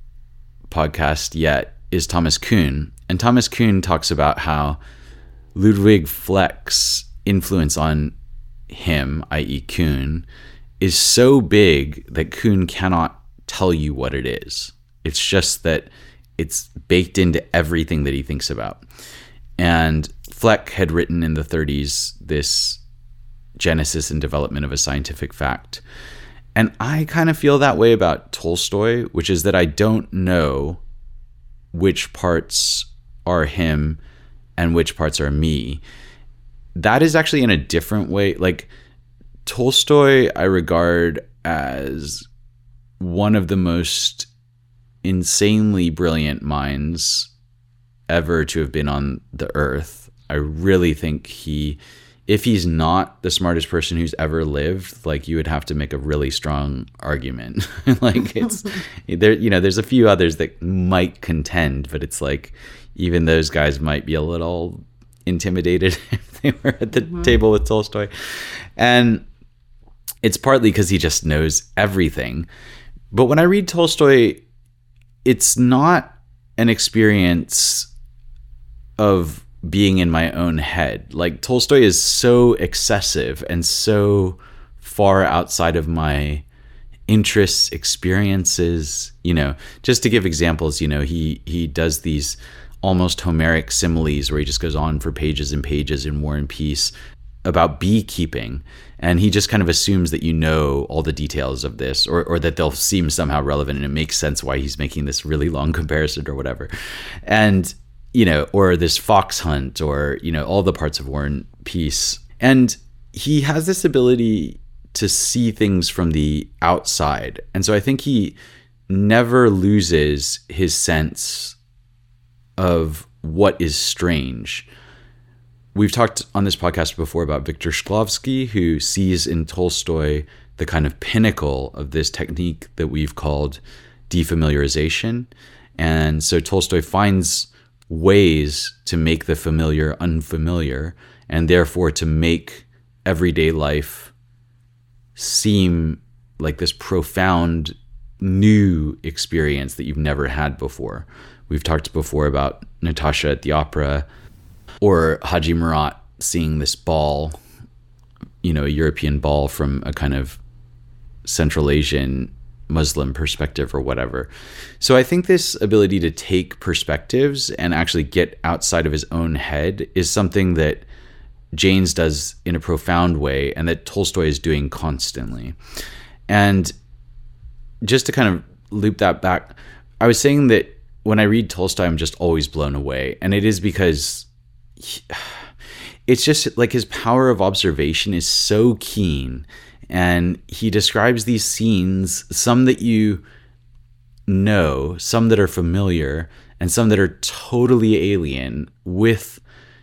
podcast yet is Thomas Kuhn. And Thomas Kuhn talks about how Ludwig Fleck's influence on him, that is. Kuhn, is so big that Kuhn cannot tell you what it is. It's just that it's baked into everything that he thinks about. And Fleck had written in the thirties this genesis and development of a scientific fact. And I kind of feel that way about Tolstoy, which is that I don't know which parts are him and which parts are me. That is actually in a different way. Like, Tolstoy, I regard as one of the most insanely brilliant minds ever to have been on the earth. I really think he, if he's not the smartest person who's ever lived, like, you would have to make a really strong argument. Like, it's there, you know, there's a few others that might contend, but it's like, even those guys might be a little intimidated if they were at the mm-hmm. table with Tolstoy. And it's partly because he just knows everything. But when I read Tolstoy, it's not an experience of being in my own head. Like, Tolstoy is so excessive and so far outside of my interests, experiences. You know, just to give examples, you know, he he does these almost Homeric similes where he just goes on for pages and pages in War and Peace about beekeeping. And he just kind of assumes that you know all the details of this, or, or that they'll seem somehow relevant, and it makes sense why he's making this really long comparison or whatever. And, you know, or this fox hunt, or, you know, all the parts of War and Peace. And he has this ability to see things from the outside. And so I think he never loses his sense of what is strange. We've talked on this podcast before about Viktor Shklovsky, who sees in Tolstoy the kind of pinnacle of this technique that we've called defamiliarization. And so Tolstoy finds ways to make the familiar unfamiliar, and therefore to make everyday life seem like this profound new experience that you've never had before. We've talked before about Natasha at the opera, or Haji Murat seeing this ball, you know, a European ball from a kind of Central Asian Muslim perspective or whatever. So I think this ability to take perspectives and actually get outside of his own head is something that Janes does in a profound way, and that Tolstoy is doing constantly. And just to kind of loop that back, I was saying that when I read Tolstoy, I'm just always blown away. And it is because he, it's just like his power of observation is so keen. And he describes these scenes, some that you know, some that are familiar, and some that are totally alien, with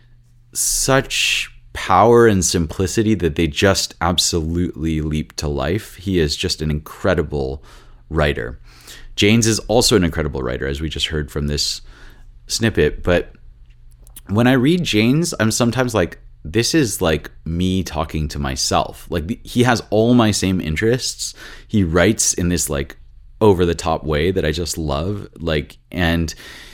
such power and simplicity that they just absolutely leap to life. He is just an incredible writer. Janes is also an incredible writer, as we just heard from this snippet. But when I read Janes, I'm sometimes like, this is like me talking to myself. Like, he has all my same interests. He writes in this like over the top way that I just love. Like, and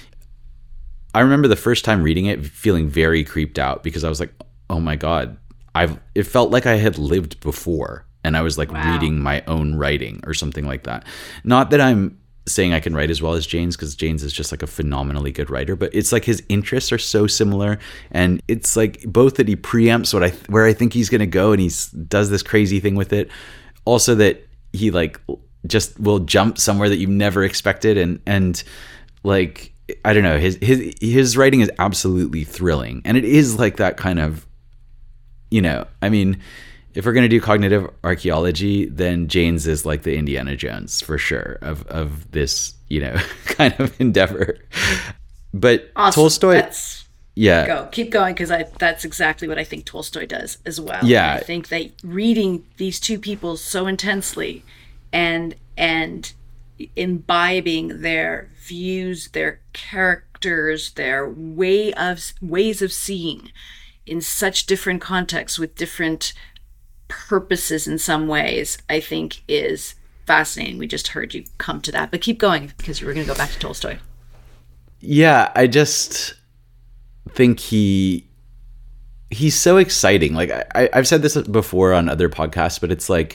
I remember the first time reading it feeling very creeped out, because I was like, oh my God, I've, it felt like I had lived before, and I was like wow. reading my own writing or something like that. Not that I'm saying I can write as well as Janes, because Janes is just like a phenomenally good writer, but it's like his interests are so similar, and it's like both that he preempts what I where I think he's going to go, and he does this crazy thing with it. Also that he like just will jump somewhere that you've never expected, and and like I don't know, his his his writing is absolutely thrilling, and it is like that kind of, you know, I mean, if we're going to do cognitive archaeology, then Janes is like the Indiana Jones for sure of, of this, you know, kind of endeavor. But
awesome.
Tolstoy,
that's,
yeah,
go keep going, because I that's exactly what I think Tolstoy does as well.
Yeah,
I think that reading these two people so intensely, and and imbibing their views, their characters, their way of ways of seeing in such different contexts with different purposes in some ways, I think is fascinating. We just heard you come to that, but keep going, because you were going to go back to Tolstoy.
Yeah, I just think he he's so exciting. Like I, I've said this before on other podcasts, but it's like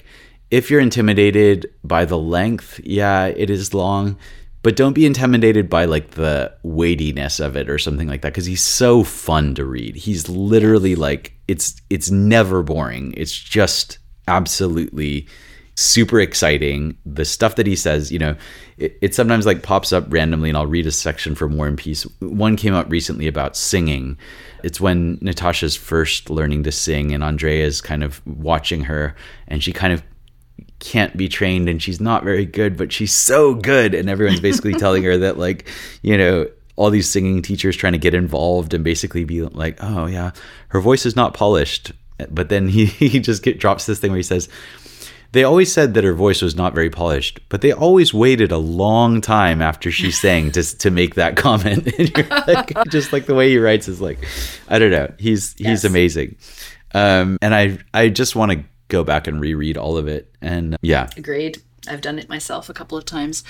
if you're intimidated by the length, yeah, it is long, but don't be intimidated by like the weightiness of it or something like that, because he's so fun to read. He's literally like, it's it's never boring. It's just absolutely super exciting. The stuff that he says, you know, it, it sometimes like pops up randomly, and I'll read a section from War and Peace. One came out recently about singing. It's when Natasha's first learning to sing, and Andrea's kind of watching her, and she kind of can't be trained, and she's not very good, but she's so good, and everyone's basically telling her that, like, you know, all these singing teachers trying to get involved and basically be like, oh yeah, her voice is not polished. But then he, he just get, drops this thing where he says, they always said that her voice was not very polished, but they always waited a long time after she sang to to make that comment. And you're like, just like the way he writes is like, I don't know. He's he's yes. amazing. Um, and I I just want to go back and reread all of it. And uh, yeah.
Agreed. I've done it myself a couple of times.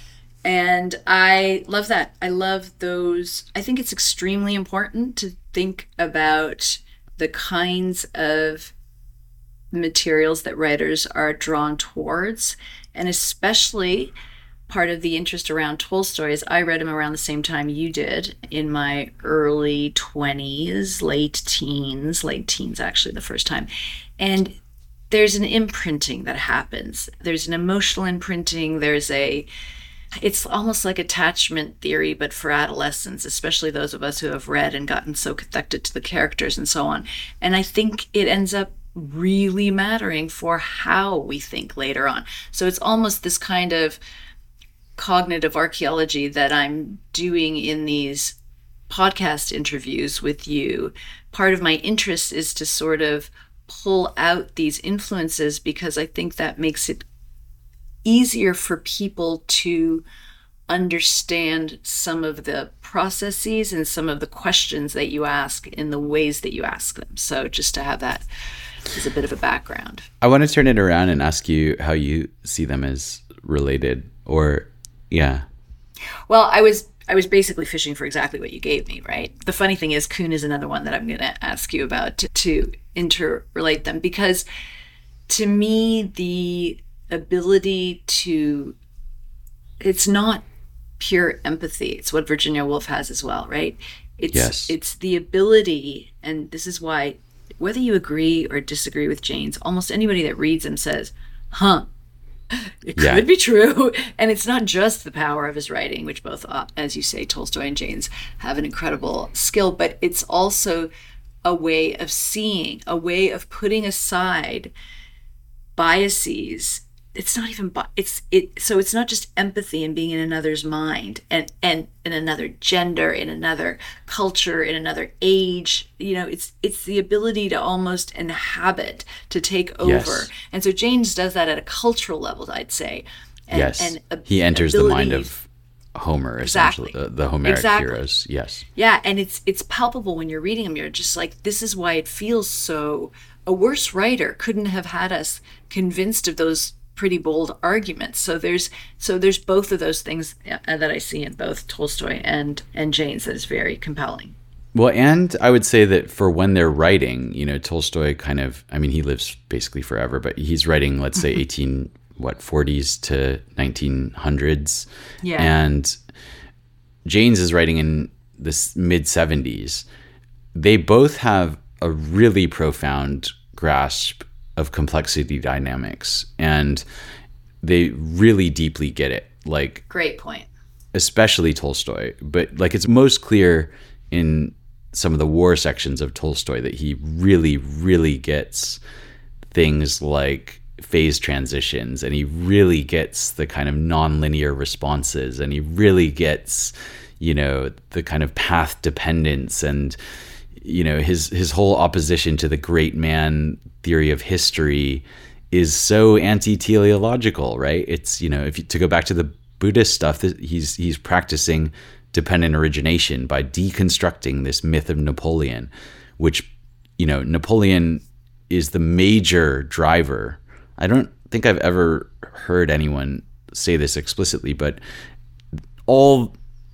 And I love that. I love those. I think it's extremely important to think about the kinds of materials that writers are drawn towards, and especially part of the interest around Tolstoy is I read him around the same time you did, in my early twenties, late teens, late teens actually the first time. And there's an imprinting that happens. There's an emotional imprinting. There's a, it's almost like attachment theory, but for adolescents, especially those of us who have read and gotten so connected to the characters and so on. And I think it ends up really mattering for how we think later on. So it's almost this kind of cognitive archaeology that I'm doing in these podcast interviews with you. Part of my interest is to sort of pull out these influences, because I think that makes it easier for people to understand some of the processes and some of the questions that you ask in the ways that you ask them. So just to have that as a bit of a background.
I want to turn it around and ask you how you see them as related, or yeah.
Well, I was I was basically fishing for exactly what you gave me, right? The funny thing is, Kuhn is another one that I'm going to ask you about to, to interrelate them, because to me, the ability to, it's not pure empathy. It's what Virginia Woolf has as well, right? It's,
yes.
It's the ability, and this is why, whether you agree or disagree with Janes, almost anybody that reads him says, huh, it could yeah. be true. And it's not just the power of his writing, which both, uh, as you say, Tolstoy and Janes have an incredible skill, but it's also a way of seeing, a way of putting aside biases. It's not even, it's, it, so it's not just empathy and being in another's mind and, and in another gender, in another culture, in another age, you know, it's, it's the ability to almost inhabit, to take over.
Yes.
And so James does that at a cultural level, I'd say. And,
yes.
And a,
he enters
ability,
the mind of Homer,
exactly.
essentially, the, the Homeric
exactly.
heroes. Yes.
Yeah. And it's, it's palpable when you're reading them. You're just like, this is why it feels so, a worse writer couldn't have had us convinced of those pretty bold arguments. So there's so there's both of those things that I see in both Tolstoy and and Janes that is very compelling.
Well, and I would say that for when they're writing, you know, Tolstoy kind of, I mean, he lives basically forever, but he's writing, let's say, eighteen what forties to nineteen hundreds,
yeah.
And Janes is writing in the mid seventies. They both have a really profound grasp of complexity dynamics, and they really deeply get it. Like,
great point.
Especially Tolstoy, but like it's most clear in some of the war sections of Tolstoy that he really, really gets things like phase transitions, and he really gets the kind of nonlinear responses, and he really gets, you know, the kind of path dependence, and you know, his his whole opposition to the great man theory of history is so anti-teleological, right? It's, you know, if you, to go back to the Buddhist stuff, he's he's practicing dependent origination by deconstructing this myth of Napoleon, which, you know, Napoleon is the major driver. I don't think I've ever heard anyone say this explicitly, but all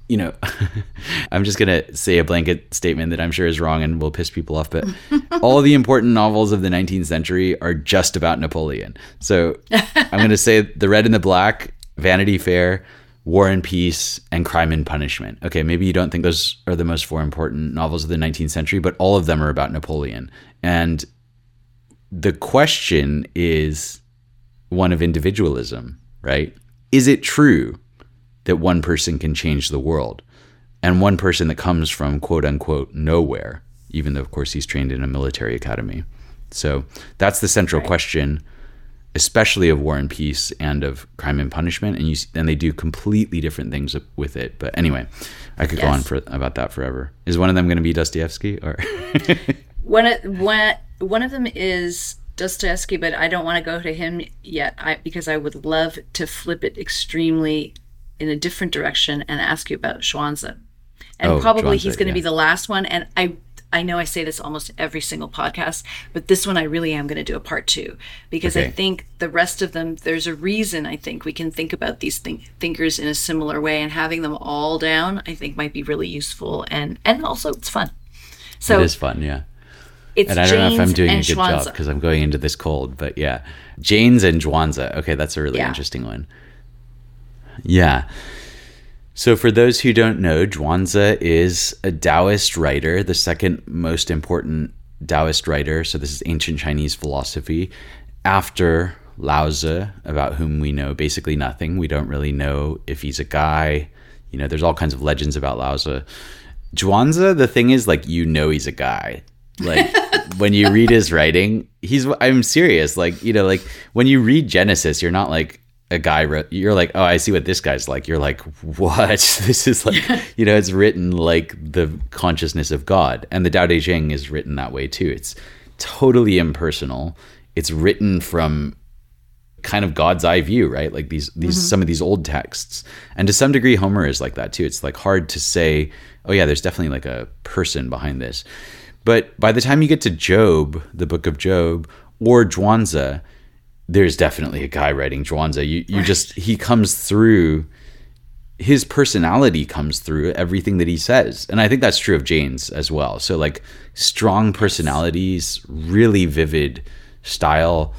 you know, I'm just going to say a blanket statement that I'm sure is wrong and will piss people off, but all the important novels of the nineteenth century are just about Napoleon. So I'm going to say The Red and the Black, Vanity Fair, War and Peace, and Crime and Punishment. Okay, maybe you don't think those are the most four important novels of the nineteenth century, but all of them are about Napoleon. And the question is one of individualism, right? Is it true that one person can change the world, and one person that comes from quote unquote nowhere, even though of course he's trained in a military academy? So that's the central right. question, especially of War and Peace and of Crime and Punishment. And you and they do completely different things with it. But anyway, I could yes. go on for about that forever. Is one of them going to be Dostoevsky or?
one, one, one of them is Dostoevsky, but I don't want to go to him yet I, because I would love to flip it extremely in a different direction and ask you about Zhuangzi. And oh, probably Zhuangzi, he's going to yeah. be the last one. And I I know I say this almost every single podcast, but this one I really am going to do a part two, because okay. I think the rest of them, there's a reason I think we can think about these think- thinkers in a similar way, and having them all down, I think might be really useful. And, and also it's fun. So
it is fun, yeah.
It's
and I don't
Janes
know if I'm doing a good
Zhuangzi.
job because I'm going into this cold, but yeah. Janes and Zhuangzi. Okay, that's a really
yeah.
interesting one. Yeah. So for those who don't know, Zhuangzi is a Taoist writer, the second most important Taoist writer. So this is ancient Chinese philosophy after Lao Tzu, about whom we know basically nothing. We don't really know if he's a guy. You know, there's all kinds of legends about Lao Tzu. Zhuangzi, the thing is, like, you know he's a guy. Like, when you read his writing, he's, I'm serious. Like, you know, like when you read Genesis, you're not like, a guy wrote, you're like, oh, I see what this guy's like. You're like, what? This is like, you know, it's written like the consciousness of God. And the Tao Te Ching is written that way too. It's totally impersonal. It's written from kind of God's eye view, right? Like these, these, mm-hmm. some of these old texts. And to some degree, Homer is like that too. It's like hard to say, oh yeah, there's definitely like a person behind this. But by the time you get to Job, the book of Job, or Zhuangzi, there's definitely a guy writing Zhuangzi. You you right. just, he comes through, his personality comes through everything that he says. And I think that's true of Janes as well. So like strong personalities, really vivid style,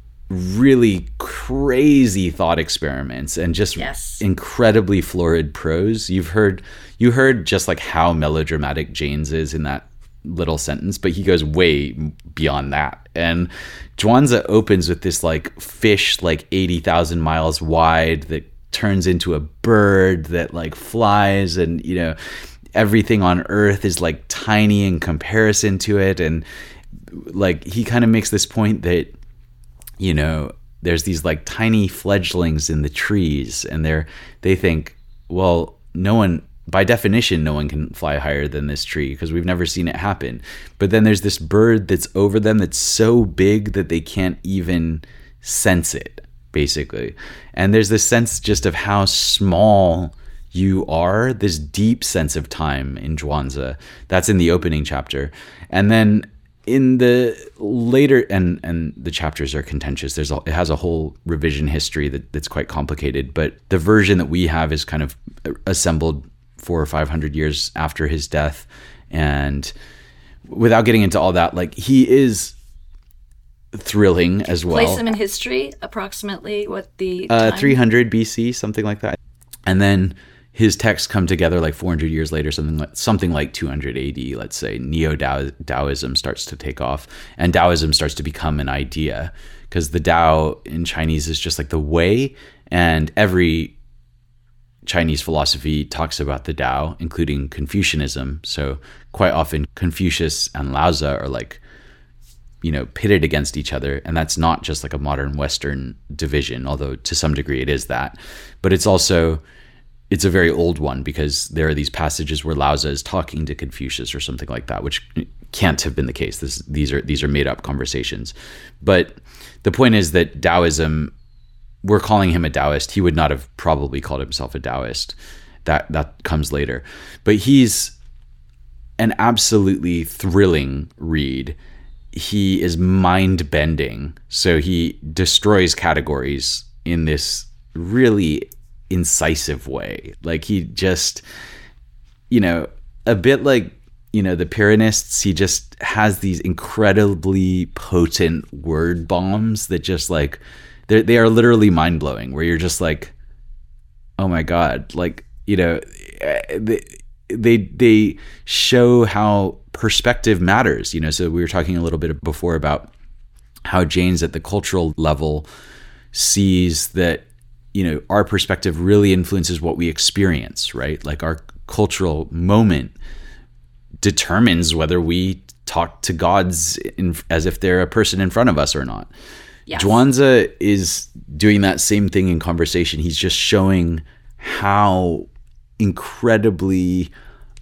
really crazy thought experiments, and just
yes.
incredibly florid prose. You've heard, you heard just like how melodramatic Janes is in that little sentence, but he goes way beyond that. And Zhuangzi opens with this like fish like eighty thousand miles wide that turns into a bird that like flies, and you know, everything on earth is like tiny in comparison to it. And like he kind of makes this point that, you know, there's these like tiny fledglings in the trees, and they're they think, well, no one, by definition, no one can fly higher than this tree because we've never seen it happen. But then there's this bird that's over them that's so big that they can't even sense it, basically. And there's this sense just of how small you are, this deep sense of time in Zhuangzi. That's in the opening chapter. And then in the later, and and the chapters are contentious. There's a, it has a whole revision history that, that's quite complicated. But the version that we have is kind of assembled four or five hundred years after his death. And without getting into all that, like he is thrilling as well.
Place him in history, approximately what the
uh,
time?
three hundred B C, something like that. And then his texts come together like four hundred years later, something like something like two hundred A D, let's say. Neo-Taoism starts to take off, and Taoism starts to become an idea, because the Tao in Chinese is just like the way, and every Chinese philosophy talks about the Tao, including Confucianism. So quite often Confucius and Lao Tzu are like, you know, pitted against each other. And that's not just like a modern Western division, although to some degree it is that. But it's also, it's a very old one, because there are these passages where Lao Tzu is talking to Confucius or something like that, which can't have been the case. This, these are these are made up conversations. But the point is that Taoism, we're calling him a Taoist. He would not have probably called himself a Taoist. That that comes later. But he's an absolutely thrilling read. He is mind-bending. So he destroys categories in this really incisive way. Like he just, you know, a bit like, you know, the Pyrrhonists, he just has these incredibly potent word bombs that just like, they they are literally mind blowing, where you're just like, oh my God, like, you know, they, they, they show how perspective matters, you know? So we were talking a little bit before about how Jane's at the cultural level sees that, you know, our perspective really influences what we experience, right? Like our cultural moment determines whether we talk to gods in, as if they're a person in front of us or not. Yes. Zhuangzi is doing that same thing in conversation. He's just showing how incredibly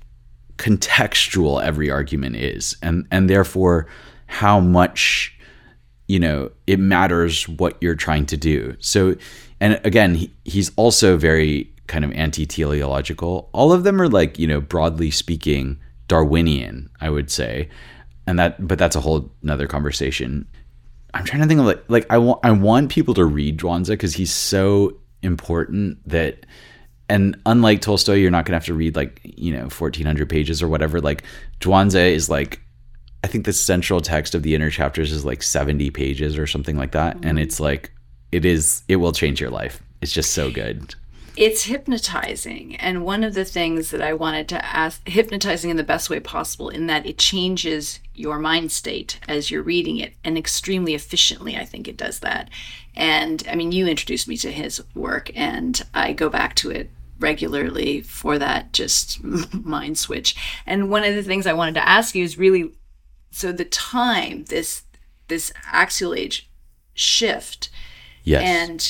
contextual every argument is, and and therefore how much, you know, it matters what you're trying to do. So, and again, he, he's also very kind of anti-teleological. All of them are like, you know, broadly speaking, Darwinian, I would say. And that, but that's a whole nother conversation. I'm trying to think of like, like I want, I want people to read Zhuangzi because he's so important that, and unlike Tolstoy, you're not going to have to read like, you know, fourteen hundred pages or whatever. Like Zhuangzi is like, I think the central text of the inner chapters is like seventy pages or something like that. Mm-hmm. And it's like, it is, it will change your life. It's just so good.
It's hypnotizing. And one of the things that I wanted to ask, hypnotizing in the best way possible, in that it changes your mind state as you're reading it, and extremely efficiently, I think it does that. And I mean, you introduced me to his work, and I go back to it regularly for that just mind switch. And one of the things I wanted to ask you is really, so the time, this this axial age shift,
yes,
and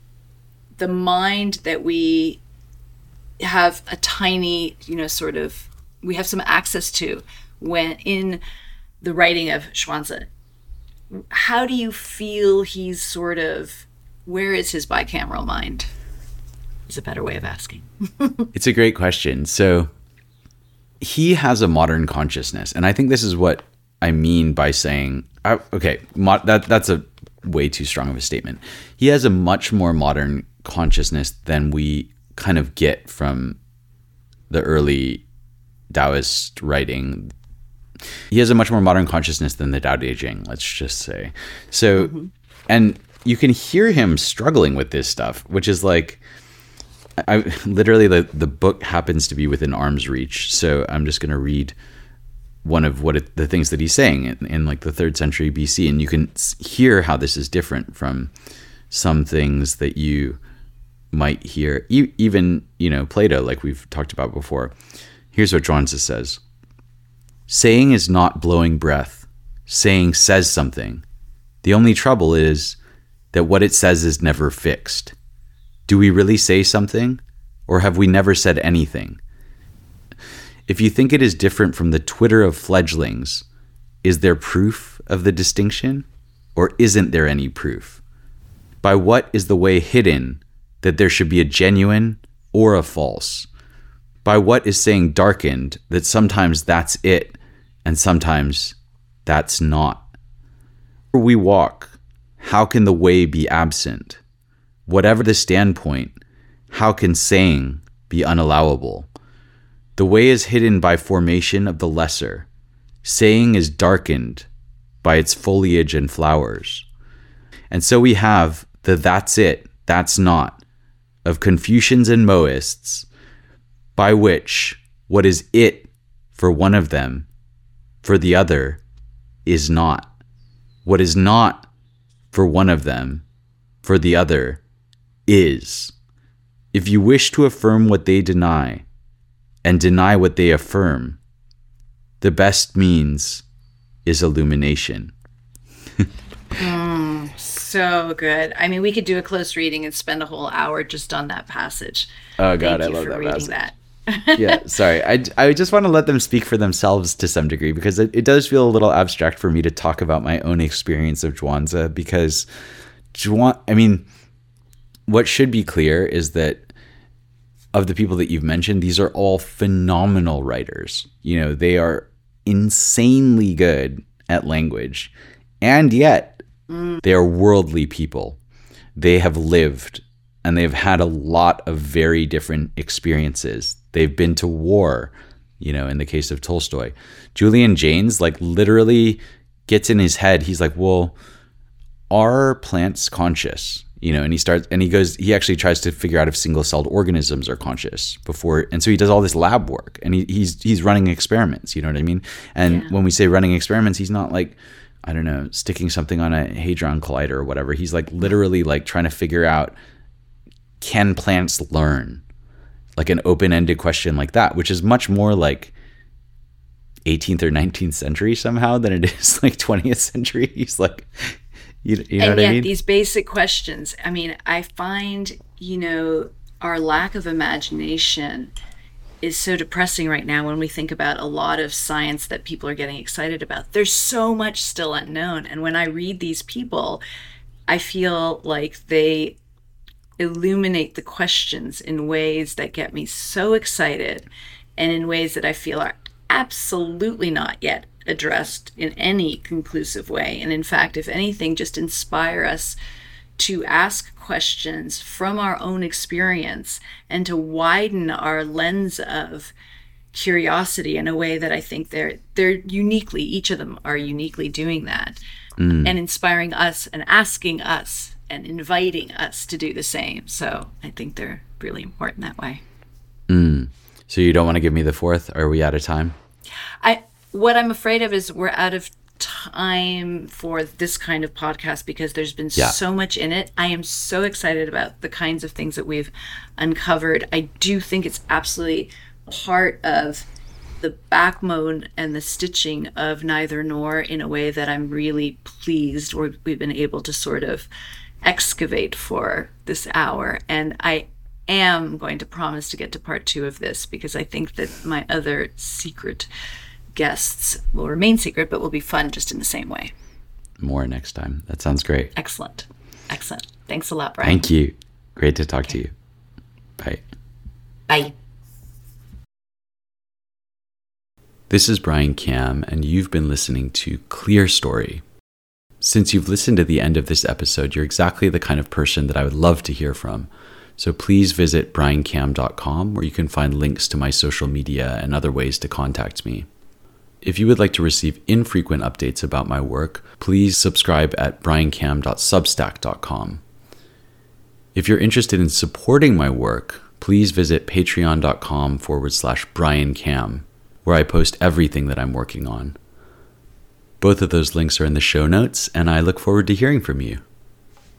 the mind that we have a tiny, you know, sort of, we have some access to when in the writing of Zhuangzi. How do you feel he's sort of, where is his bicameral mind? Is a better way of asking.
It's a great question. So he has a modern consciousness, and I think this is what I mean by saying, uh, okay, mo- that that's a way too strong of a statement. He has a much more modern consciousness than we kind of get from the early Taoist writing. He has a much more modern consciousness than the Tao Te Ching, let's just say. So, mm-hmm. And you can hear him struggling with this stuff, which is like, I literally the, the book happens to be within arm's reach. So I'm just going to read one of what it, the things that he's saying in, in like the third century B C. And you can hear how this is different from some things that you might hear, e- even, you know, Plato, like we've talked about before. Here's what Zhuangzi says. Saying is not blowing breath. Saying says something. The only trouble is that what it says is never fixed. Do we really say something, or have we never said anything? If you think it is different from the twitter of fledglings, is there proof of the distinction, or isn't there any proof? By what is the way hidden that there should be a genuine or a false? By what is saying darkened that sometimes that's it and sometimes that's not? Where we walk, how can the way be absent? Whatever the standpoint, how can saying be unallowable? The way is hidden by formation of the lesser. Saying is darkened by its foliage and flowers. And so we have the that's it, that's not, of Confucians and Mohists, by which what is it for one of them, for the other, is not. What is not for one of them, for the other, is. If you wish to affirm what they deny, and deny what they affirm, the best means is illumination.
mm, so good. I mean, we could do a close reading and spend a whole hour just on that passage.
Oh God,
Thank
I
you
love
for
that
reading
passage.
That.
Yeah, sorry. I, I just want to let them speak for themselves to some degree, because it, it does feel a little abstract for me to talk about my own experience of Zhuangzi, because Zhuang, I mean, what should be clear is that of the people that you've mentioned, these are all phenomenal writers. You know, they are insanely good at language, and yet mm. they are worldly people. They have lived and they've had a lot of very different experiences. They've been to war, you know, in the case of Tolstoy. Julian Jaynes, like, literally gets in his head. He's like, well, are plants conscious? You know, and he starts, and he goes, he actually tries to figure out if single-celled organisms are conscious before, and so he does all this lab work, and he, he's he's running experiments, you know what I mean? And yeah. when we say running experiments, he's not like, I don't know, sticking something on a Hadron Collider or whatever. He's like literally like trying to figure out, can plants learn? Like an open-ended question like that, which is much more like eighteenth or nineteenth century somehow than it is like twentieth century. He's like, you, you know
and
what
yet
I mean?
These basic questions, I mean, I find, you know, our lack of imagination is so depressing right now when we think about a lot of science that people are getting excited about. There's so much still unknown. And when I read these people, I feel like they illuminate the questions in ways that get me so excited, and in ways that I feel are absolutely not yet addressed in any conclusive way. And in fact, if anything, just inspire us to ask questions from our own experience and to widen our lens of curiosity in a way that I think they're they're uniquely, each of them are uniquely doing that, mm. and inspiring us and asking us and inviting us to do the same. So I think they're really important that way.
Mm. So you don't want to give me the fourth? Are we out of time?
I what I'm afraid of is we're out of time for this kind of podcast because there's been yeah. so much in it. I am so excited about the kinds of things that we've uncovered. I do think it's absolutely part of the backbone and the stitching of Neither Nor in a way that I'm really pleased or we've been able to sort of excavate for this hour. And I am going to promise to get to part two of this because I think that my other secret guests will remain secret, but will be fun just in the same way. More next time. That sounds great. Excellent. Excellent. Thanks a lot, Brian. Thank you. Great to talk okay. to you. Bye. Bye. This is Brian Kam, and you've been listening to Clear Story. Since you've listened to the end of this episode, you're exactly the kind of person that I would love to hear from. So please visit brian kam dot com, where you can find links to my social media and other ways to contact me. If you would like to receive infrequent updates about my work, please subscribe at brian kam dot substack dot com. If you're interested in supporting my work, please visit patreon.com forward slash Brian Kam, where I post everything that I'm working on. Both of those links are in the show notes, and I look forward to hearing from you.